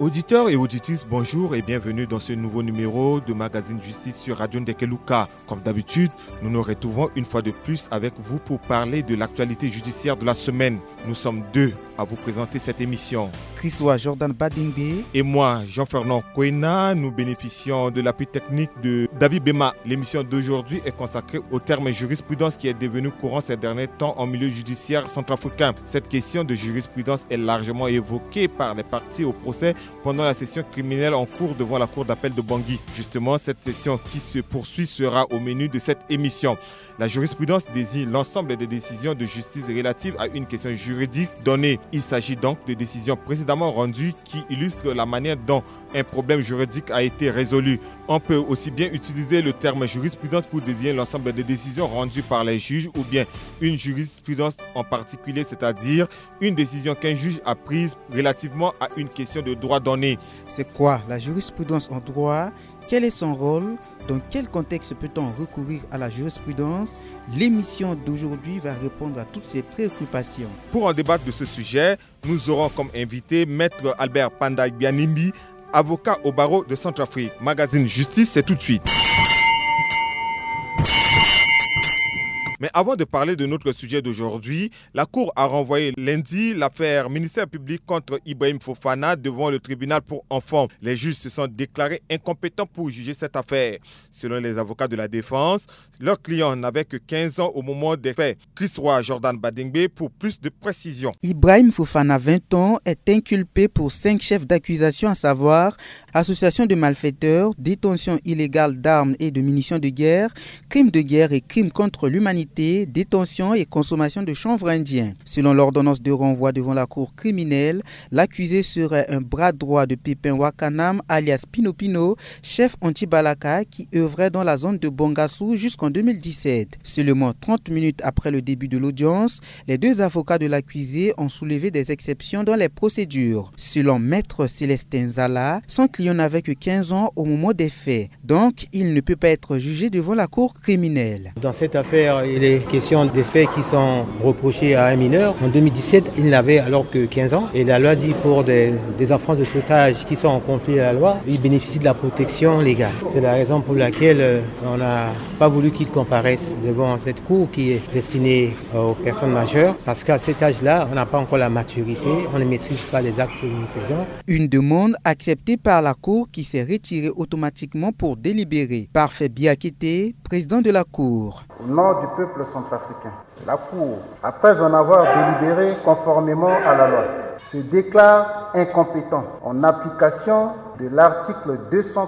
Auditeurs et auditrices, bonjour et bienvenue dans ce nouveau numéro de Magazine Justice sur Radio Ndekeluka. Comme d'habitude, nous nous retrouvons une fois de plus avec vous pour parler de l'actualité judiciaire de la semaine. Nous sommes deux à vous présenter cette émission. Christophe Jordan Badingbe et moi, Jean-Fernand Kouena, nous bénéficions de l'appui technique de David Bema. L'émission d'aujourd'hui est consacrée au terme jurisprudence qui est devenu courant ces derniers temps en milieu judiciaire centrafricain. Cette question de jurisprudence est largement évoquée par les parties au procès pendant la session criminelle en cours devant la cour d'appel de Bangui. Justement, cette session qui se poursuit sera au menu de cette émission. La jurisprudence désigne l'ensemble des décisions de justice relatives à une question juridique donnée. Il s'agit donc de décisions précédemment rendues qui illustrent la manière dont un problème juridique a été résolu. On peut aussi bien utiliser le terme jurisprudence pour désigner l'ensemble des décisions rendues par les juges ou bien une jurisprudence en particulier, c'est-à-dire une décision qu'un juge a prise relativement à une question de droit donné. C'est quoi la jurisprudence en droit? Quel est son rôle? Dans quel contexte peut-on recourir à la jurisprudence? L'émission d'aujourd'hui va répondre à toutes ces préoccupations. Pour en débattre de ce sujet, nous aurons comme invité Maître Albert Panda Bianimbi, avocat au barreau de Centrafrique. Magazine Justice, c'est tout de suite. Mais avant de parler de notre sujet d'aujourd'hui, la Cour a renvoyé lundi l'affaire ministère public contre Ibrahim Fofana devant le tribunal pour enfants. Les juges se sont déclarés incompétents pour juger cette affaire. Selon les avocats de la défense, leur client n'avait que 15 ans au moment des faits. Christophe Jordan Badingbe pour plus de précision. Ibrahim Fofana, 20 ans, est inculpé pour 5 chefs d'accusation, à savoir association de malfaiteurs, détention illégale d'armes et de munitions de guerre, crimes de guerre et crimes contre l'humanité, détention et consommation de chanvre indien. Selon l'ordonnance de renvoi devant la cour criminelle, l'accusé serait un bras droit de Pépin Wakanam alias Pino Pino, chef anti-Balaka qui œuvrait dans la zone de Bangassou jusqu'en 2017. Seulement 30 minutes après le début de l'audience, les deux avocats de l'accusé ont soulevé des exceptions dans les procédures. Selon Maître Célestin Zala, son client n'avait que 15 ans au moment des faits, donc il ne peut pas être jugé devant la cour criminelle. Dans cette affaire, il est question des faits qui sont reprochés à un mineur. En 2017, il n'avait alors que 15 ans. Et la loi dit pour des enfants de sauvetage qui sont en conflit à la loi, ils bénéficient de la protection légale. C'est la raison pour laquelle on n'a pas voulu qu'il comparaisse devant cette cour qui est destinée aux personnes majeures. Parce qu'à cet âge-là, on n'a pas encore la maturité, on ne maîtrise pas les actes que nous faisons. Une demande acceptée par la cour qui s'est retirée automatiquement pour délibérer. Parfait Biakité, président de la cour. Au nom du peuple centrafricain, la Cour, après en avoir délibéré conformément à la loi, se déclare incompétent en application de l'article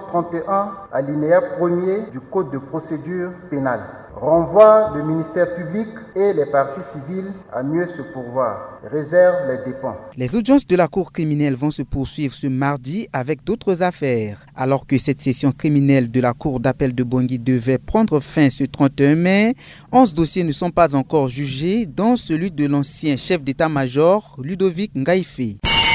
231 alinéa 1er du Code de procédure pénale. Renvoie le ministère public et les parties civiles à mieux se pourvoir. Réserve les dépens. Les audiences de la cour criminelle vont se poursuivre ce mardi avec d'autres affaires. Alors que cette session criminelle de la cour d'appel de Bangui devait prendre fin ce 31 mai, 11 dossiers ne sont pas encore jugés, dont celui de l'ancien chef d'état-major Ludovic Ngaïfé.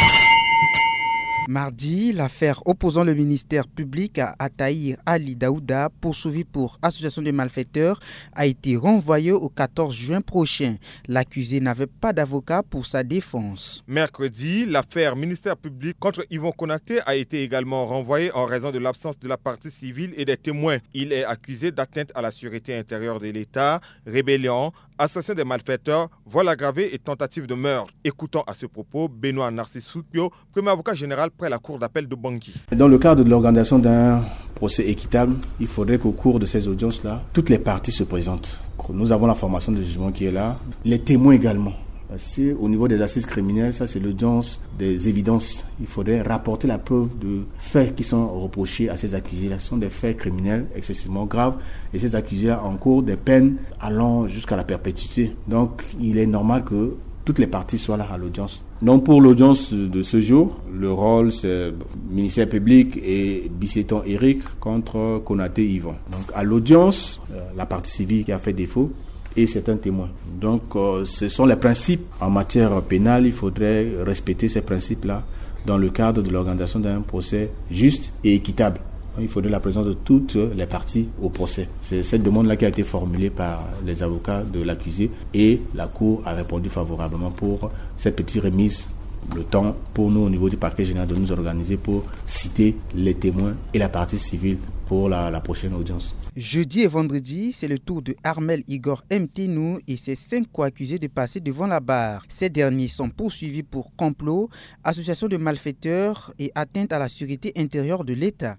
Mardi, l'affaire opposant le ministère public à Ataïr Ali Daouda, poursuivi pour association de malfaiteurs, a été renvoyée au 14 juin prochain. L'accusé n'avait pas d'avocat pour sa défense. Mercredi, l'affaire ministère public contre Yvon Konaté a été également renvoyée en raison de l'absence de la partie civile et des témoins. Il est accusé d'atteinte à la sûreté intérieure de l'État, rébellion, association des malfaiteurs, vol aggravé et tentative de meurtre. Écoutons à ce propos Benoît Narcisse Soupio, premier avocat général près la cour d'appel de Bangui. Dans le cadre de l'organisation d'un procès équitable, il faudrait qu'au cours de ces audiences-là, toutes les parties se présentent. Nous avons la formation de jugement qui est là, les témoins également. Parce qu'au niveau des assises criminelles, ça c'est l'audience des évidences. Il faudrait rapporter la preuve de faits qui sont reprochés à ces accusés-là. Ce sont des faits criminels excessivement graves et ces accusés encourent des peines allant jusqu'à la perpétuité. Donc il est normal que toutes les parties soient là à l'audience. Donc pour l'audience de ce jour, le rôle c'est ministère public et Bisseton Eric contre Konaté Yvon. Donc à l'audience, la partie civile qui a fait défaut et certains témoins. Donc ce sont les principes en matière pénale, il faudrait respecter ces principes-là dans le cadre de l'organisation d'un procès juste et équitable. Il faudrait la présence de toutes les parties au procès. C'est cette demande-là qui a été formulée par les avocats de l'accusé et la Cour a répondu favorablement pour cette petite remise le temps pour nous au niveau du parquet général de nous organiser pour citer les témoins et la partie civile pour la prochaine audience. Jeudi et vendredi, c'est le tour de Armel Igor Mtinou et ses 5 co-accusés de passer devant la barre. Ces derniers sont poursuivis pour complot, association de malfaiteurs et atteinte à la sécurité intérieure de l'État.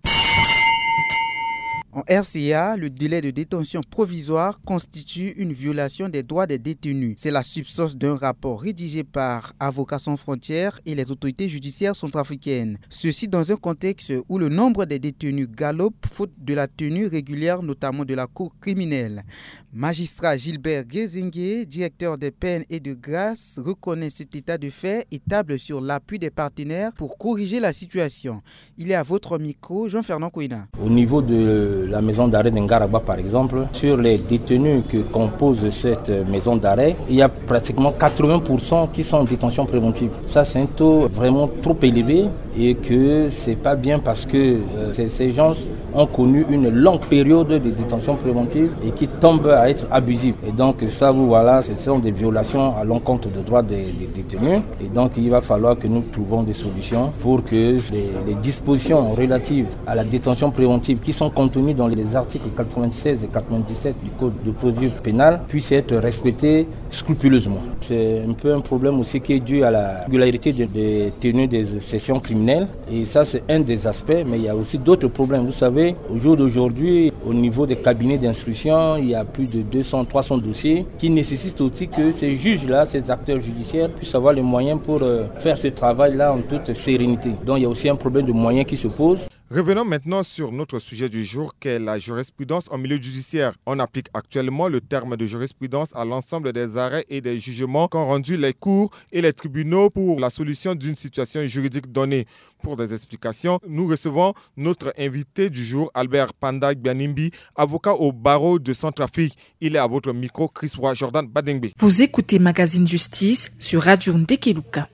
En RCA, le délai de détention provisoire constitue une violation des droits des détenus. C'est la substance d'un rapport rédigé par Avocats sans frontières et les autorités judiciaires centrafricaines. Ceci dans un contexte où le nombre des détenus galope faute de la tenue régulière, notamment de la cour criminelle. Magistrat Gilbert Gézingué, directeur des peines et de grâce, reconnaît cet état de fait et table sur l'appui des partenaires pour corriger la situation. Il est à votre micro, Jean-Fernand Kouina. Au niveau de la maison d'arrêt d'Ngaraba, par exemple, sur les détenus que compose cette maison d'arrêt, il y a pratiquement 80% qui sont en détention préventive. Ça, c'est un taux vraiment trop élevé et que c'est pas bien parce que ces gens ont connu une longue période de détention préventive et qui tombent à être abusifs. Et donc ça, voilà, ce sont des violations à l'encontre des droits des détenus. Et donc il va falloir que nous trouvions des solutions pour que les dispositions relatives à la détention préventive qui sont contenues dans les articles 96 et 97 du Code de procédure pénale puissent être respectées scrupuleusement. C'est un peu un problème aussi qui est dû à la régularité des tenues des sessions criminelles. Et ça, c'est un des aspects, mais il y a aussi d'autres problèmes. Vous savez, au jour d'aujourd'hui, au niveau des cabinets d'instruction, il y a plus de 200-300 dossiers qui nécessitent aussi que ces juges-là, ces acteurs judiciaires puissent avoir les moyens pour faire ce travail-là en toute sérénité. Donc il y a aussi un problème de moyens qui se pose. Revenons maintenant sur notre sujet du jour, qu'est la jurisprudence en milieu judiciaire. On applique actuellement le terme de jurisprudence à l'ensemble des arrêts et des jugements qu'ont rendus les cours et les tribunaux pour la solution d'une situation juridique donnée. Pour des explications, nous recevons notre invité du jour, Albert Panda Gbanimbi, avocat au barreau de Centrafrique. Il est à votre micro, Chris Roy Jordan Badengbe. Vous écoutez Magazine Justice sur Radio Ndekeluka.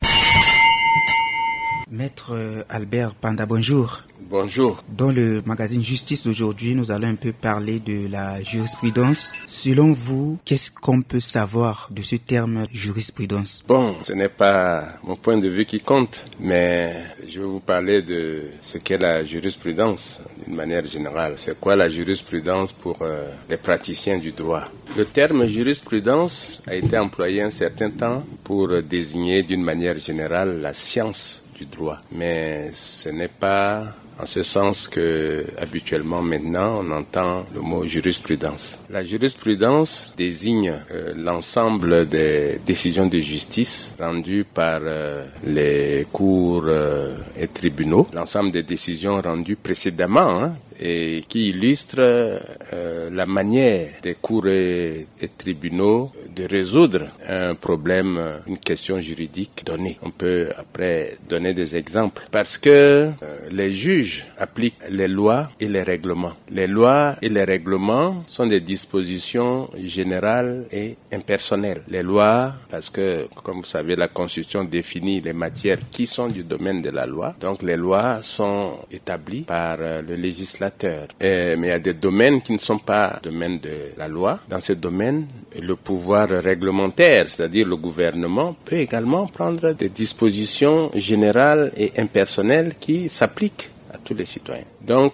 Maître Albert Panda, bonjour. Bonjour. Dans le magazine Justice d'aujourd'hui, nous allons un peu parler de la jurisprudence. Selon vous, qu'est-ce qu'on peut savoir de ce terme jurisprudence? Bon, ce n'est pas mon point de vue qui compte, mais je vais vous parler de ce qu'est la jurisprudence d'une manière générale. C'est quoi la jurisprudence pour les praticiens du droit? Le terme jurisprudence a été employé un certain temps pour désigner d'une manière générale la science du droit. Mais ce n'est pas en ce sens que, habituellement, maintenant, on entend le mot jurisprudence. La jurisprudence désigne l'ensemble des décisions de justice rendues par les cours et tribunaux, l'ensemble des décisions rendues précédemment, et qui illustre la manière des cours et tribunaux de résoudre un problème, une question juridique donnée. On peut après donner des exemples parce que les juges appliquent les lois et les règlements. Les lois et les règlements sont des dispositions générales et impersonnelles. Les lois, parce que, comme vous savez, la Constitution définit les matières qui sont du domaine de la loi. Donc les lois sont établies par le législateur. Mais il y a des domaines qui ne sont pas domaines de la loi. Dans ces domaines, le pouvoir réglementaire, c'est-à-dire le gouvernement, peut également prendre des dispositions générales et impersonnelles qui s'appliquent à tous les citoyens. Donc,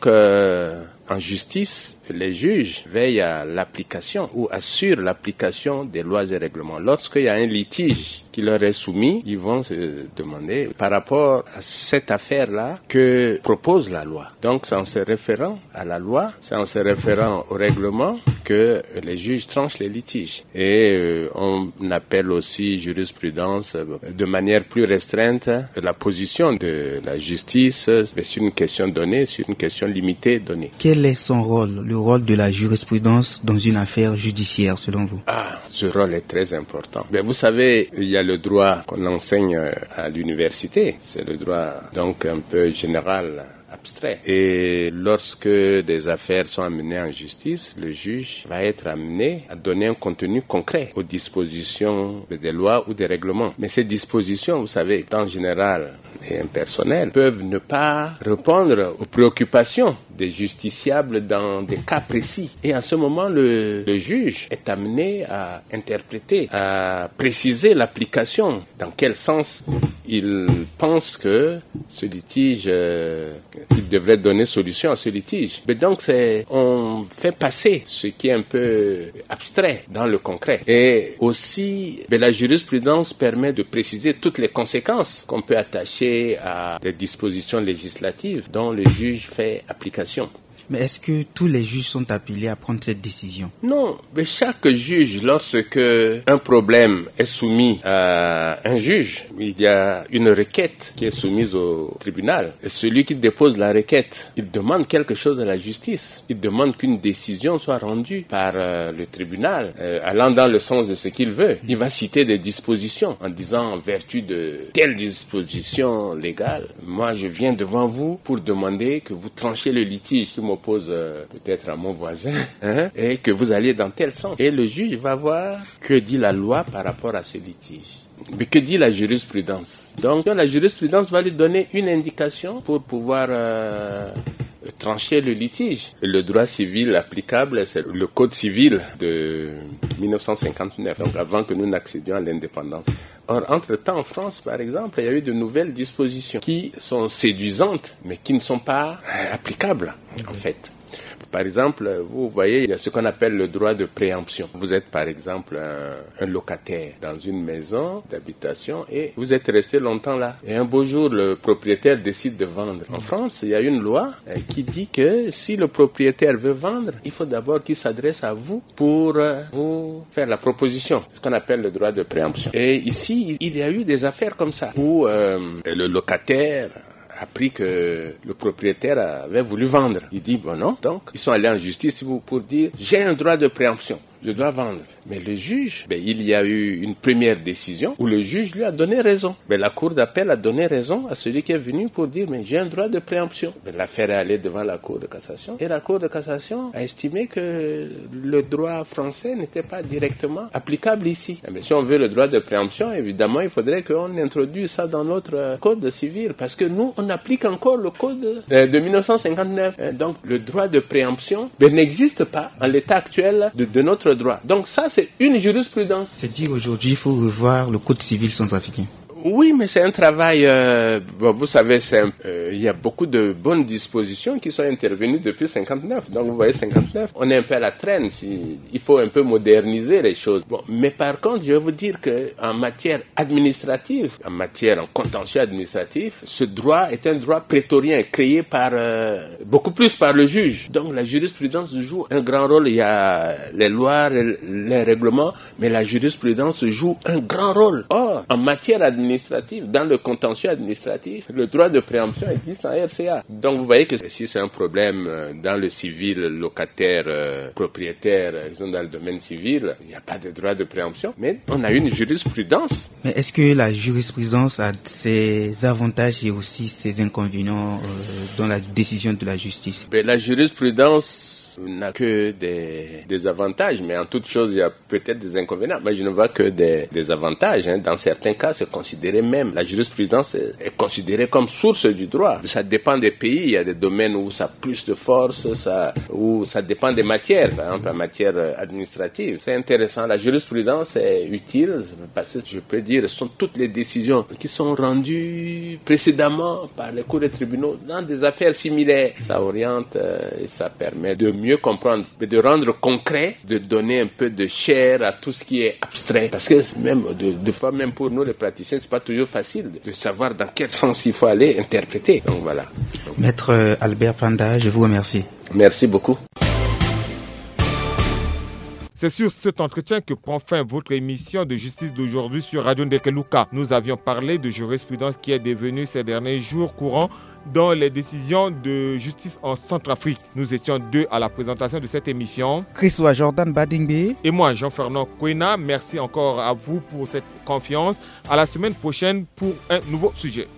en justice, les juges veillent à l'application ou assurent l'application des lois et règlements. Lorsqu'il y a un litige qui leur est soumis, ils vont se demander par rapport à cette affaire-là que propose la loi. Donc c'est en se référant à la loi, c'est en se référant au règlement que les juges tranchent les litiges. Et on appelle aussi jurisprudence de manière plus restreinte la position de la justice sur une question donnée, sur une question limitée donnée. Quel est son rôle, le rôle de la jurisprudence dans une affaire judiciaire selon vous? Ce rôle est très important. Mais vous savez, il y a le droit qu'on enseigne à l'université. C'est le droit donc un peu général, abstrait. Et lorsque des affaires sont amenées en justice, le juge va être amené à donner un contenu concret aux dispositions des lois ou des règlements. Mais ces dispositions, vous savez, en général et impersonnelles, peuvent ne pas répondre aux préoccupations des justiciables dans des cas précis. Et à ce moment, le juge est amené à interpréter, à préciser l'application, dans quel sens il pense que ce litige, il devrait donner solution à ce litige. Mais donc, on fait passer ce qui est un peu abstrait dans le concret. Et aussi, la jurisprudence permet de préciser toutes les conséquences qu'on peut attacher à des dispositions législatives dont le juge fait application. Mais est-ce que tous les juges sont appelés à prendre cette décision? Non, mais chaque juge, lorsque un problème est soumis à un juge, il y a une requête qui est soumise au tribunal. Et celui qui dépose la requête, il demande quelque chose à la justice. Il demande qu'une décision soit rendue par le tribunal, allant dans le sens de ce qu'il veut. Il va citer des dispositions en disant, en vertu de telle disposition légale, moi je viens devant vous pour demander que vous tranchiez le litige qui m'oppose peut-être à mon voisin, et que vous alliez dans tel sens. Et le juge va voir que dit la loi par rapport à ce litige. Mais que dit la jurisprudence? Donc la jurisprudence va lui donner une indication pour pouvoir trancher le litige. Le droit civil applicable, c'est le Code civil de 1959, donc avant que nous n'accédions à l'indépendance. Or, entre-temps, en France, par exemple, il y a eu de nouvelles dispositions qui sont séduisantes, mais qui ne sont pas applicables, en fait. Par exemple, vous voyez, il y a ce qu'on appelle le droit de préemption. Vous êtes, par exemple, un locataire dans une maison d'habitation et vous êtes resté longtemps là. Et un beau jour, le propriétaire décide de vendre. En France, il y a une loi qui dit que si le propriétaire veut vendre, il faut d'abord qu'il s'adresse à vous pour vous faire la proposition. C'est ce qu'on appelle le droit de préemption. Et ici, il y a eu des affaires comme ça où le locataire appris que le propriétaire avait voulu vendre. Il dit, bon non, donc ils sont allés en justice pour dire, j'ai un droit de préemption, je dois vendre. Mais le juge, il y a eu une première décision où le juge lui a donné raison. Mais la cour d'appel a donné raison à celui qui est venu pour dire, mais j'ai un droit de préemption. Mais l'affaire est allée devant la cour de cassation et la cour de cassation a estimé que le droit français n'était pas directement applicable ici. Mais si on veut le droit de préemption, évidemment, il faudrait qu'on introduise ça dans notre code civil parce que nous, on applique encore le code de 1959. Donc, le droit de préemption n'existe pas en l'état actuel de notre droit. Donc ça, c'est une jurisprudence. C'est dire aujourd'hui, il faut revoir le code civil centrafricain. Oui, mais c'est un travail, vous savez, il y a beaucoup de bonnes dispositions qui sont intervenues depuis 59. Donc vous voyez, 59, on est un peu à la traîne. Il faut un peu moderniser les choses. Bon, mais par contre, je vais vous dire qu'en matière administrative, en contentieux administratif, ce droit est un droit prétorien créé beaucoup plus par le juge. Donc la jurisprudence joue un grand rôle. Il y a les lois, les règlements, mais la jurisprudence joue un grand rôle. Or, en matière administrative, dans le contentieux administratif, le droit de préemption existe en RCA. Donc vous voyez que si c'est un problème dans le civil, locataire, propriétaire, ils sont dans le domaine civil, il n'y a pas de droit de préemption, mais on a une jurisprudence. Mais est-ce que la jurisprudence a ses avantages et aussi ses inconvénients dans la décision de la justice? La jurisprudence n'a que des avantages, mais en toute chose, il y a peut-être des inconvénients. Mais je ne vois que des avantages. Dans certains cas, c'est considéré même, la jurisprudence est considérée comme source du droit. Ça dépend des pays. Il y a des domaines où ça a plus de force, où ça dépend des matières. Par exemple, la matière administrative. C'est intéressant. La jurisprudence est utile parce que je peux dire, ce sont toutes les décisions qui sont rendues précédemment par les cours et tribunaux dans des affaires similaires. Ça oriente et ça permet de mieux comprendre, de rendre concret, de donner un peu de chair à tout ce qui est abstrait. Parce que même, des fois, même pour nous, les praticiens, c'est pas toujours facile de savoir dans quel sens il faut aller interpréter. Donc voilà. Maître Albert Panda, je vous remercie. Merci beaucoup. C'est sur cet entretien que prend fin votre émission de justice d'aujourd'hui sur Radio Ndekeluka. Nous avions parlé de jurisprudence qui est devenue ces derniers jours courants dans les décisions de justice en Centrafrique. Nous étions deux à la présentation de cette émission. Chrisois Jordan Badingbe. Et moi, Jean-Fernand Kouena. Merci encore à vous pour cette confiance. À la semaine prochaine pour un nouveau sujet.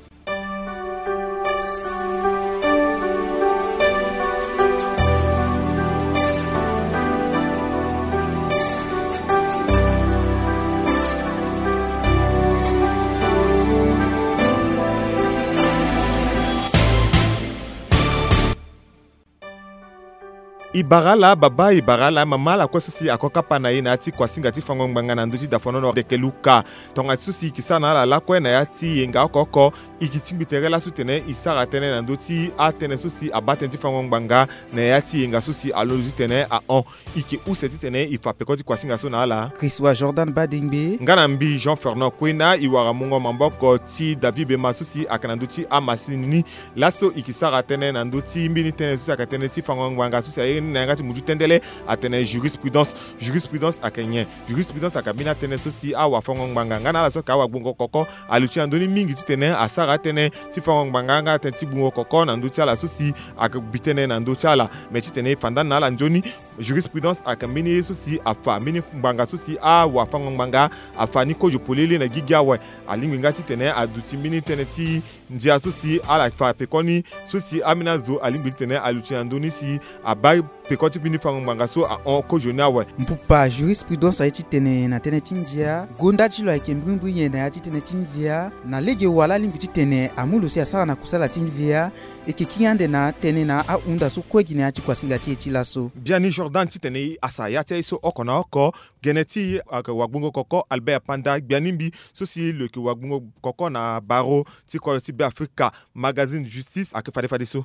Ibarala baba ibarala mama la kwa susi akoka pana na ati kwa singa ti fango mbanga na nduti da fono no de keluka tonga susi kisana la kwa na yati yenga okoko ikitimbitere la sutene isara tene na nduti atene susi abatenti fango mbanga na yati yenga susi alozi tene a on iki useti tene ifa pekoti kwa singa so na ala Chriswa Jordan Badingbe ngana mbi Jean Fernand Kwena iwara mungo mamboko ti David Bema susi akana nduti amasini laso ikisara tene na nduti mbini tene susi akatene ti fango mbanga susi nangati mudu tendele atene jurisprudence akenye jurisprudence akabina tene sosi awa fango mbanga ngana la soka awa bungo koko aluchi andoni mingi tene asara tene ti fango mbanga nga tenti bungo koko na nduti ala sosi akabitene na nduti ala mechi tene fanda na la njoni jurisprudence akambini sosi afa mini mbanga sosi awa fango mbanga afa ni ko jopolele na gigawe alingi ngati tene aduti mini tene ti ndia sosi ala fa pekoni sosi amina zo alingi tene aluchi andoni si abai pekoti bini fango mbanga so a on ko jona we mpupa jurisprudence aiti tene na tene tinjia gonda chilo ake mbwimbwi na ati tene tinjia na lege wala limbi tene amulu si asala na kusala tinjia ekikiande na tene na a unda so kwegi na ati kwa singati etilaso biani Jordan tene asa yate so okona oko geneti wagbungo koko Albert Panda bianimbi so si le ke wagbungo koko na baro ti ko ti be Africa magazine justice akefade so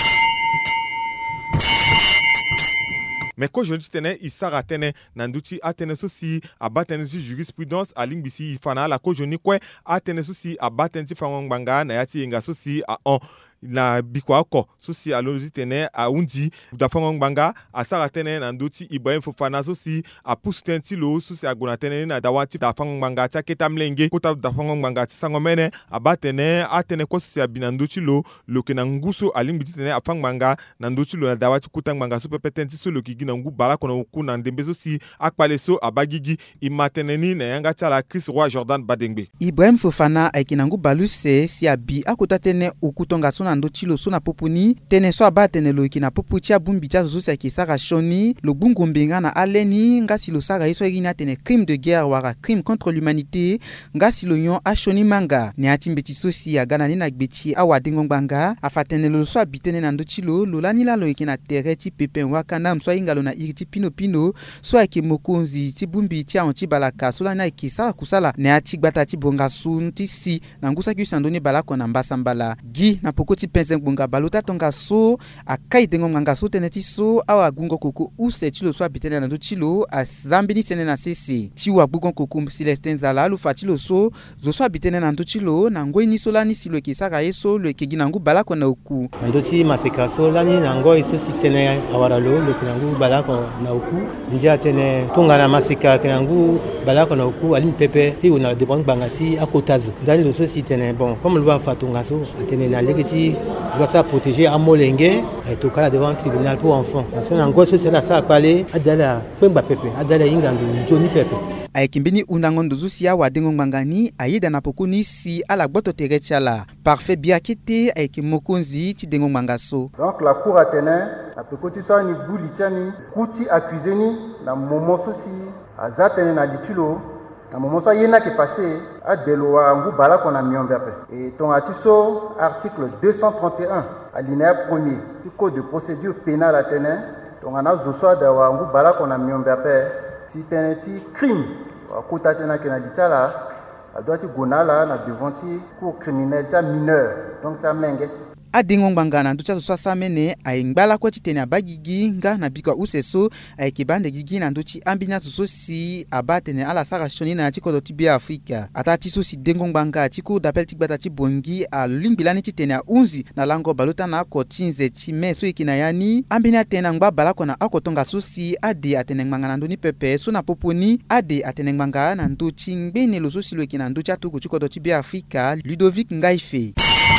mais ko jodi tene isara tene nanduti atene sosi abatene si jurisprudence alimbisi ifana la ko joni kwe atene sosi abatene ti fango mbanga na yati yenga sosi a on na bikwa ko sosi alozi tene a undi da fango mbanga asara tene nanduti Ibrahim Fofana sosi a pusutenti lo sosi agona tene na dawati da fango mbanga ta ketamlenge kota da fango mbanga ti sangomene abatene atene ko sosi abinanduti lo ke nguso alimbiti tene a fango mbanga nanduti lo na dawati kota mbanga so pepetenti so lo kigi na ngu bala kono ku na ndembe sosi akpale so abagigi imateneni na yanga tala Chris Roy Jordan Badengbe Ibrahim Fofana aikinangu baluse si abi akota tene ukutonga so na ndotilo so na popuni tene so abatene lo ikina poputia bumbi tia so sa kisara shoni lo bungu mbenga na aleni ngasi lo sara iso igina tene crime de guerre wara crime contre l'humanité ngasi lo yon ashoni manga ne atimbeti sosi ya gana ni na gbeti awa dingongbanga afatene lo so abitene na ndotilo lo lanila lo ikina tereti pepe wakana mso ingalo na iriti pino so ake mokonzi ti bumbi ti anti balaka so la na ke sala kusala ne ati gbata ti bonga sun ti si na ngusa ki sandoni balako na mbasa mbala gi na pokoti penzen bonga balota tonga so akai dengo nganga so teneti so awa gungo koko use ti lo so abitene na do ti lo azambini tene na sese ti wa gungo koko Celestin Zala lu fati lo so zo so abitene na do ti lo na ngoi ni so la ni si lo ke saka yeso lo ke ginangu balako na oku ndo ti maseka so la ni na ngoi so si tene awara lo kinangu balako na oku njia tene tunga na masika kinangu balako na oku alim pepe ti una de bon bangasi akotazo ndani lo so si tene bon comme le va fatunga so tene na lekiti doit ça protéger à molenge et to kala devant tribunal pour enfants parce que na ngoi so c'est là ça parler adala pemba pepe adala ingandu joni pepe aikimbini unangondo zusi ya wadengo ngangani ayida na pokuni si ala gboto terechala parfait biakite aiki mokonzi ti dengo mangaso donc la cour atene na pekoti so ni bulitiani kuti accusé ni na momo sosi azatene na litilo na momo so yena ke passé a deloa ngu bala kona miombepe et ton atiso article 231 alinéa 1er du code de procédure pénale atene ton ana zoso da wa ngu bala kona miombepe si teneti crime akuta tena kena ditala adoti gonala na devant ti cour criminelle ta mineur donc ta menge adingo mbangana nducha so samene aingbala kwa titene abagigi nga na bikwa useso aikibande gigi na nduchi ambina so si abatene ala sara shoni na tiko doti bi Afrika atati so si dengo mbanga tiko d'appel tikbata ti bongi a lingbilani titene a unzi na lango balota na ko tinze ti me so ikina yani ambina tena ngba bala kona akotonga so si ade atene ngmanga ndoni pepe so na poponi ade atene ngmanga na nduchi ngbene lo so si lo ikina nducha tuko tiko doti bi Afrika Ludovic Ngaife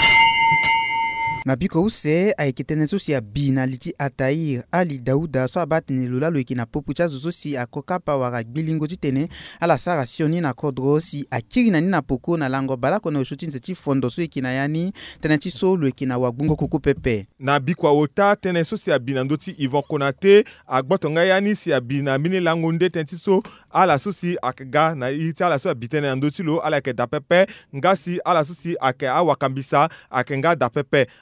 Mabiko use aikitene sosi ya binaliti Atair Ali Daouda so abatene lola lo ikina popucha zosi akokapa wara bilingo titene ala sara sioni na kodro si akiri na nina poko na lango balako na ushuti nzeti fondo so ikina yani tene ti so lo ikina wagbungo koko pepe na bikwa ota tene sosi ya binandoti Yvon Konate agbotonga yani si ya bina mini lango nde tene ti so ala sosi akga na iti ala so ya bitene andoti lo ala ke da pepe ngasi ala sosi ake awakambisa akenga da pepe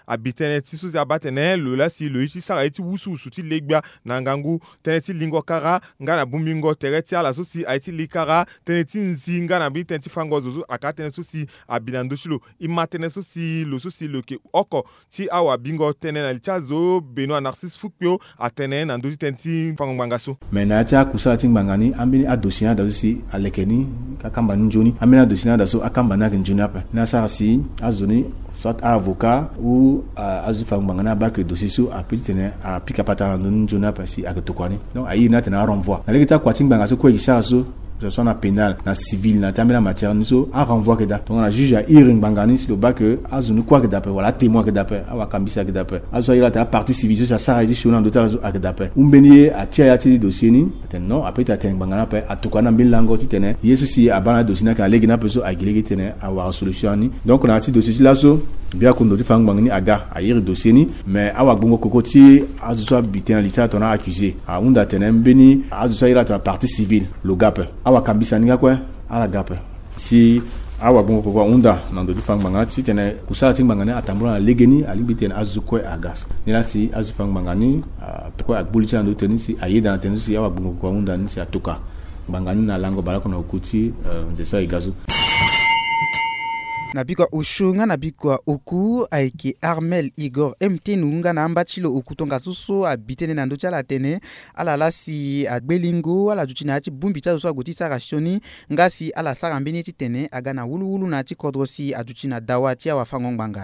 abitene ti susi abatene lola si lo ichi sara iti wusu ti legba na ngangu teneti lingo kara ngana bumbingo tereti ala susi aiti likara teneti nzi ngana bi teneti fango zozo akatene susi abilando shilo imatene susi lo ke oko ti awa bingo tene na lichazo Benoît Narcisse Fukpio atene na ndoti teneti fango bangaso mena cha kusa tingbangani ambini adosina da susi alekeni kakamba njoni amina adosina da so akamba na njoni apa na sarasi azoni soit avocat ou azufa ngana ba que dossier so a petit tene a pika patana njoni apa si akatokwani donc ayi na tena renvoi na lekita kwa tingbanga so ko isa so que ce soit na pénal, na civil, na terme la matière, nous sommes en renvoi que d'apé. Donc on a juge à Iring Bangani sur le bas que azunu quoi que d'apé, voilà témoin que d'apé, awa kambisa que d'apé. Azo ira ta partie civile, ça ça dit sur l'endroit à que d'apé. Umbeni a tia ti dossier ni, non après ta teng Bangana pe a tukana bilango ti tene. Yesu si a bana dossier na ka legina peso a gilegi tene a wa solution ni. Donc on a ti dossier là so bien qu'on doit faire Bangani aga a iri dossier ni, mais awa bongo kokoti azo so bitin l'état ton a accusé. A unda tene mbeni azo ira ta partie civile, le gap. Awa kambisa ninga kwa ala gape si awa bongo kwa unda nando di fang mangani si tene kusala ting mangani atambula legeni alibitene azukwe agas nila si azufang mangani kwa akbulicha nando teni si ayeda na teni si awa bongo kwa unda ni si atoka mangani na lango balako na ukuti nzeso igazu nabikwa ushunga nabikwa oku aiki Armel Igor MT nunga na ambachilo okutonga suso abitene na ndocha la tene ala lasi agbelingo ala juchina ati bumbi cha so agoti sara shoni ngasi ala sara mbeni ti tene aga na wulu na ati kodrosi ajuchina dawati awa fangongbanga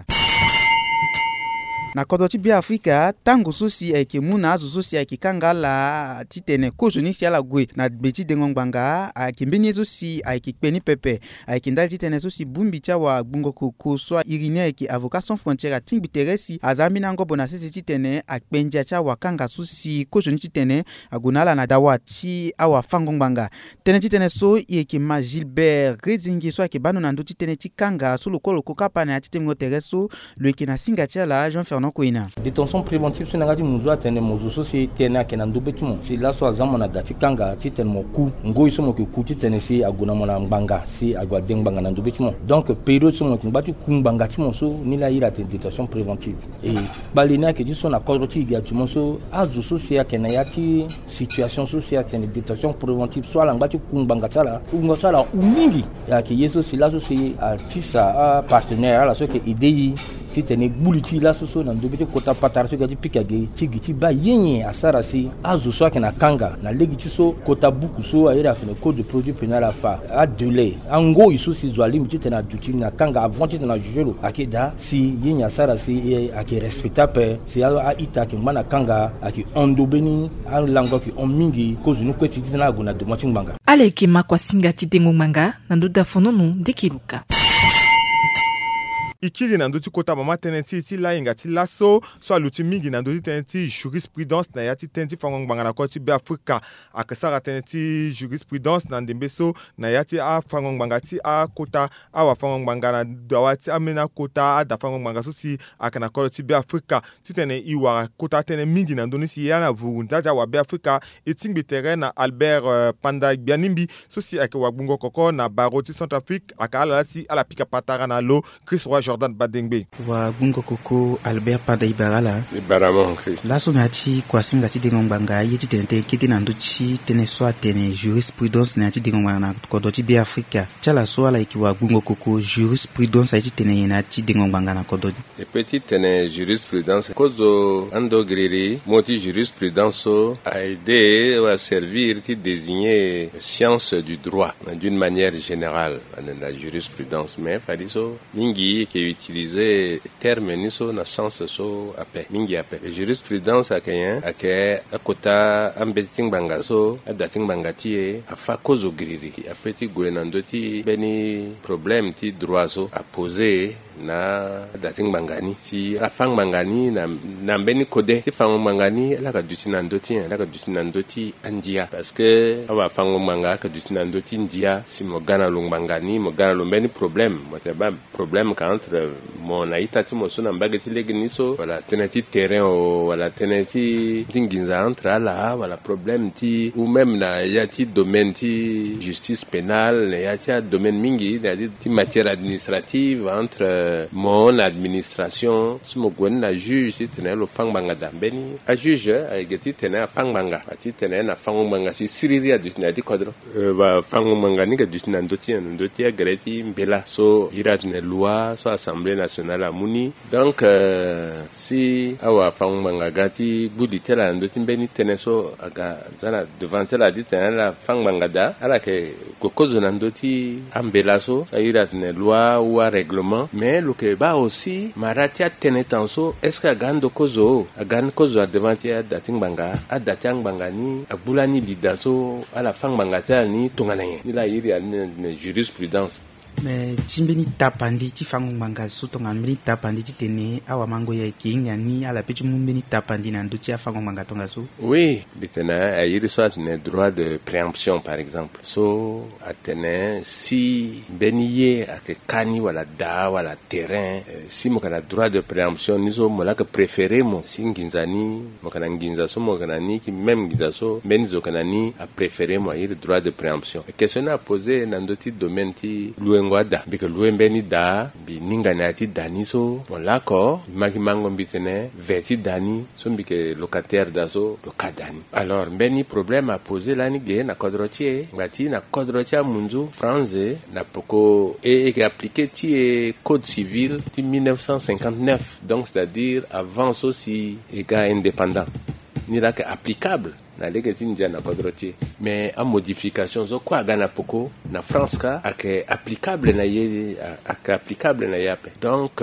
na kodoti bia Afrika tango sosi aiki muna azu sosi aiki kangala titene kojoni si ala gwe na beti dengongbanga aiki mbeni sosi aiki peni pepe aiki ndali titene sosi bumbi cha wa bungo koko so Irine aiki avocat sans frontières tingbi teresi azami na ngobo na sisi titene akpenja cha wa kanga sosi kojoni titene agunala na dawati awa fangongbanga tene titene so aiki ma Gilbert Rezingi so aiki bano na ndo titene tikanga so lokolo kokapa na titemo tereso loiki na singa cha la Jean-Fernand Koina. Détention préventive sur nangati muzo atene muzo sosi tena kena ndubetimo si la so azamo na datikanga titene moku ngo iso moku kuti tene si aguna mona mbanga si agwa dengbanga na ndubetimo donc période so moku bati kumbanga timo so ni la ira détention préventive et balina ke diso na kodroti gatumo so azu sosi akena yati situation sociale tene détention préventive so la ngati kumbanga tala ngosala umingi ya ke yeso si la so si artista partenaire ala so ke idei titene buliti la soso na ndobete kota patara so gadi pikage tigiti ba yenye asara si azu so na kanga na legiti so kota buku so ayera fene code de produit pénal afa a delay ango iso si zwalim titena duti na kanga avant titena jujelo akeda si yenye asara si ake respectable si a ita ke mana kanga ake ondobeni an lango ki on mingi cause nous kweti titena guna de motin banga ale ke makwa singati dengo manga na ndoda fononu dekiluka ikiri na ndoti kota mama tenenti ti la inga ti laso so aluti mingi na ndoti tenenti jurisprudence na yati tenenti fangongbanga na koti be Afrika akasara tenenti jurisprudence na ndembe so na yati a fangongbanga ti a kota awa fangongbanga na dawati amena kota a da fangongbanga so si akana koti be Afrika ti tene iwa kota tene mingi na ndoni si yana vurunda ja wa be Afrika etingbe terrain na Albert Panda Bianimbi so si akwa bungo koko na Baroti Centrafrique akala si ala pika patara na lo Chris Roy Jordan Badengbe wa bungo koko Albert Panda Ibarala Ibaramon Chris la sonati kwa singa ti dengongbanga yiti tente kiti na nduchi tene so tene jurisprudence na ti dengongbanga na kodoti bi Afrika chala so ala ikiwa bungo koko jurisprudence yiti tene na ti dengongbanga na kodoti et petit tene jurisprudence kozo ando griri moti jurisprudence a aidé ou à servir ti désigner science du droit d'une manière générale la jurisprudence mais fadiso mingi qui utiliser terme niso na sens so ape mingi ape jurisprudence akenyen ake akota ambeting bangaso adating bangati afa kozo griri apeti gwenandoti beni problème ti droit so a poser na dating bangani si afang bangani na mbeni kode ti fang bangani la ka dutina ndoti andia parce que awa fang banga ka dutina ndoti ndia si mo gana long bangani mo gana lo mbeni problème mo te ba problème ka entre mon aitati mo suna mbagati legniso wala tenati terrain o wala tenati dinginza entre ala wala problème ti ou même na yati domaine ti justice pénale yati domaine mingi ti matière administrative entre mon administration sumo gwenna juge ti tenelo fangbanga dambeni a juge geti tena fangbanga ati tena na fangbanga si siriri a dusna di kodro ba fangbanga ni ga dusna ndoti a greti mbela so irat ne loi so assemblée nationale amuni donc si awa fangbanga gati budi tela ndoti mbeni tena so aga zana devant tela di tena la fangbanga da ala ke kokozo na ndoti ambela so irat ne loi ou un règlement mais le que ba aussi maratia tenetanso est-ce que gando kozo agan kozo devant ya dating banga a datang banga ni abulani lidaso ala fang banga tani tonganaye ni la yiri ne jurisprudence mais timbeni tapandi ti fangu manga suto ngamini tapandi ti tene awa mango ya kinga ni ala peti mumbeni tapandi na nduti ya fangu manga tonga so oui bitena ayiri so atene droit de préemption par exemple so atene si beniye ate kani wala da wala terrain si mo kana droit de préemption nizo mo la que préférer mo si nginzani mo kana nginza so mo kana ni ki même nginza so benizo kana ni a préférer mo ayiri droit de préemption question à poser na ndoti domaine ti ngwada bika luembeni da bi ningana ti dani so bon l'accord maki mango bitene veti dani so bike locataire da so lokadani alors beni problème à poser là ni ge na kodrotie ngati na kodrotie munzu français na poko et appliqué ti code civil ti 1959 donc c'est-à-dire avant aussi éga indépendant ni là que applicable na legati ndia na kodrotie mais en modification zo kwa gana poko na France ka ake applicable na ye ake applicable na yape donc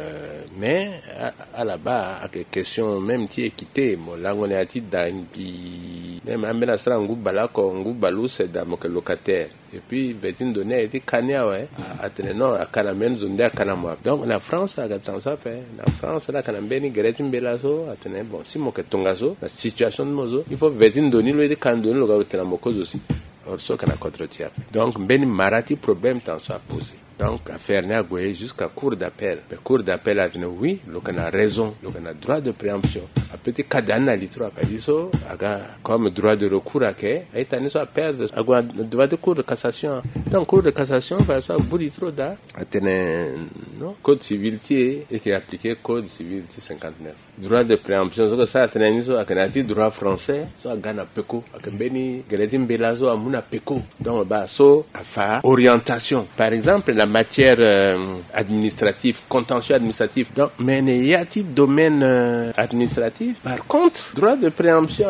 mais à la bas ake question même ti équité mo lango ne ati dangi même amena sra ngubala ko ngubalu c'est da mo que locataire et puis vetin donné a été kania ouais atene non akana menzo ndia kana mo donc na France aga tansa pe na France la kana beni gretin belaso atene bon si mo que tongaso la situation de mozo il faut vetin donné le de kandoni lo ga tena mo cause aussi or so kana kodrotia donc beni marati problème tant soit posé donc affaire n'a goye jusqu'à cour d'appel le cour d'appel a dit oui le kana raison le kana droit de préemption a petit cadana litro a dit so aga comme droit de recours à que et tani so perdre agua droit de cour de cassation donc cour de cassation va ça bout trop da atene non code civil et qui est appliqué code civil 59 droit de préemption so que ça atene so akanati droit français so agana peko akembeni gredim belazo amuna peko donc ba so afa orientation par exemple la matière administrative, contentieux administratif. Donc, mais il y a un domaine administratif. Par contre, droit de préemption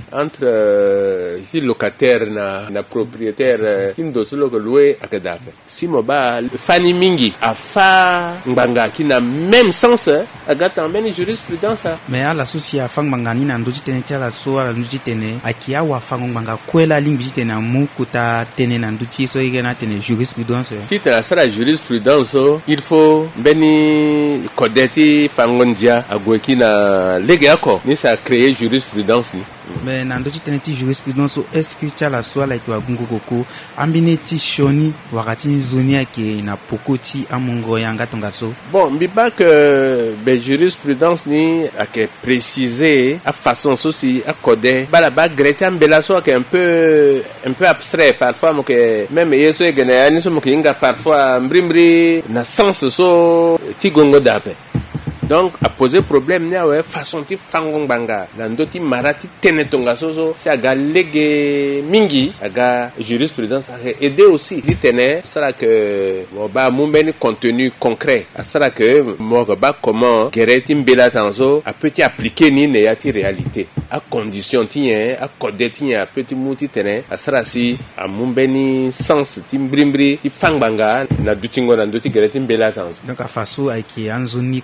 entre si locataire na propriétaire qui doit louer à Kadape. Si moba Fanny Mingi a fa nganga qui n'a même sens a gata même jurisprudence. Mais à la souci à fang mangani na ndoji tene tia la so ala ndoji tene akia wa fang manga kwela limbi tene mu kuta tene na ndoji so igena tene jurisprudence. Titre la jurisprudence il faut beni kodeti fangondia agweki na lege yako ni sa créer jurisprudence ni mais na ndoji teneti jurisprudence est-ce que tu as la soie like wa gungo koko ambineti shoni wakati zoni yake na pokoti amungo yanga tongaso bon biba que be jurisprudence ni ake préciser à façon souci à coder bala ba greta mbela so que un peu abstrait parfois mo que même yeso egena ni so mo kinga parfois mbrimri na sens so tigongo dape donc a poser problème nia ouais façon ti fangong banga na ndoti marati tenetonga soso c'est aga lege mingi aga jurisprudence a aider aussi dit tene sera que bon ba mumbeni contenu concret sera que mo ba comment gereti mbela tanzo a petit appliquer ni ne yati réalité a condition tien a code tien a petit muti tene sera si a mumbeni sens ti mbrimri ti fangbanga na dutingo na ndoti gereti mbela tanzo donc a faso ai ki anzoni code biba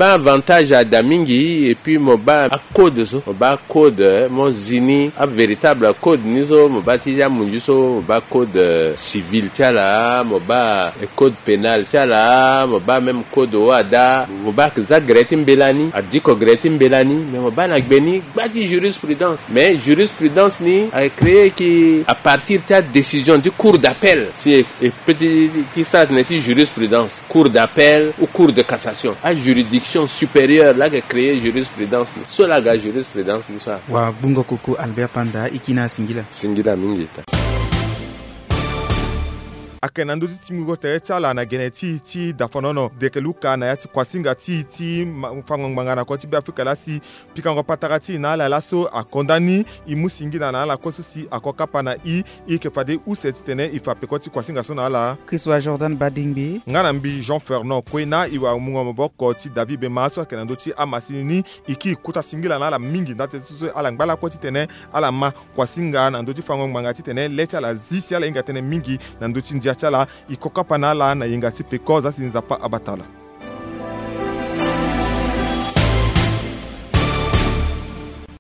moba avantage à damingi et puis moba a code so moba code mon zini a véritable code niso moba tia munjuso moba code civil tiala moba code pénal tiala moba même code wada moba za gretim belani a diko gretim belani mais moba na gbeni bati jurisprudence mais jurisprudence ni a créé qui à partir de la décision du cour d'appel si petit ça n'est pas jurisprudence cour d'appel ou cour de cassation à juridiction supérieure là que créé jurisprudence sur la jurisprudence l'histoire wa bungo koko Albert Panda ikina singila mingita akenando timugo techa na geneti ti dafonono dekeluka na yati kwasinga ti fangonganga ko ti Afrika la si pikango patarati na la laso akondani imusingi na la ko susi akokapa na i ke fade ou setitene ifa pekoti kwasinga so na la Christophe Jordan Badingbi nganambi Jean Fernand Kwena iwa mungo moboko ti David Bema so akenando ti amasini iki kuta singila na la mingi ndate susu ala ngbala ko ti tene ala ma kwasinga na ndoti fangonganga ti tene lecha la zisi ala inga tene mingi na ndoti chala ikokapa na la na yingati pekoza sinzapa abatala